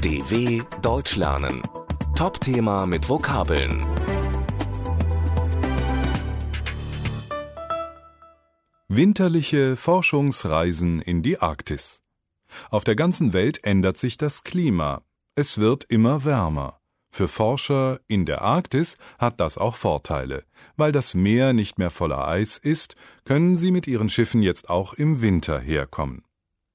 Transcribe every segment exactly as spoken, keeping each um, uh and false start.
D W Deutsch lernen. Top-Thema mit Vokabeln. Winterliche Forschungsreisen in die Arktis. Auf der ganzen Welt ändert sich das Klima. Es wird immer wärmer. Für Forscher in der Arktis hat das auch Vorteile. Weil das Meer nicht mehr voller Eis ist, können sie mit ihren Schiffen jetzt auch im Winter herkommen.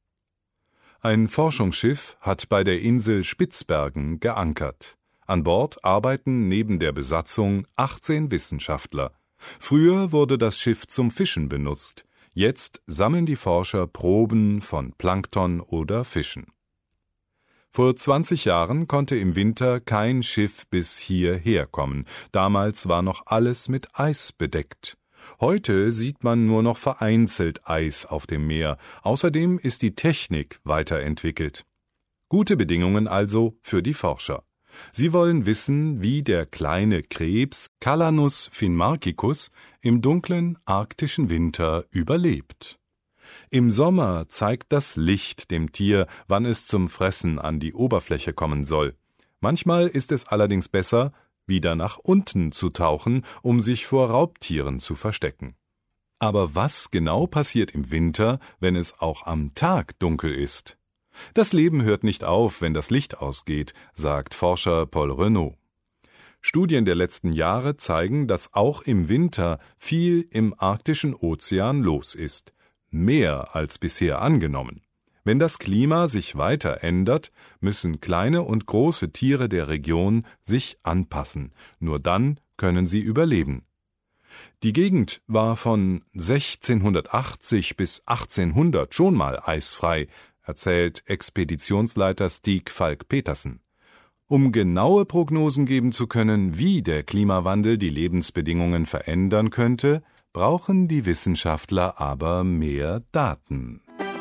Ein Forschungsschiff hat bei der Insel Spitzbergen geankert. An Bord arbeiten neben der Besatzung achtzehn Wissenschaftler. Früher wurde das Schiff zum Fischen benutzt. Jetzt sammeln die Forscher Proben von Plankton oder Fischen. Vor zwanzig Jahren konnte im Winter kein Schiff bis hierher kommen. Damals war noch alles mit Eis bedeckt. Heute sieht man nur noch vereinzelt Eis auf dem Meer. Außerdem ist die Technik weiterentwickelt. Gute Bedingungen also für die Forscher. Sie wollen wissen, wie der kleine Krebs Calanus finmarchicus im dunklen arktischen Winter überlebt. Im Sommer zeigt das Licht dem Tier, wann es zum Fressen an die Oberfläche kommen soll. Manchmal ist es allerdings besser, wieder nach unten zu tauchen, um sich vor Raubtieren zu verstecken. Aber was genau passiert im Winter, wenn es auch am Tag dunkel ist? Das Leben hört nicht auf, wenn das Licht ausgeht, sagt Forscher Paul Renaud. Studien der letzten Jahre zeigen, dass auch im Winter viel im arktischen Ozean los ist. Mehr als bisher angenommen. Wenn das Klima sich weiter ändert, müssen kleine und große Tiere der Region sich anpassen. Nur dann können sie überleben. Die Gegend war von sechzehnhundertachtzig bis achtzehnhundert schon mal eisfrei, erzählt Expeditionsleiter Stig Falk-Petersen. Um genaue Prognosen geben zu können, wie der Klimawandel die Lebensbedingungen verändern könnte, brauchen die Wissenschaftler aber mehr Daten.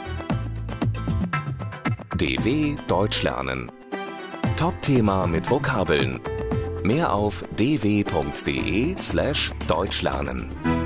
D W Deutsch lernen. Top-Thema mit Vokabeln. Mehr auf d w punkt d e slash deutsch lernen.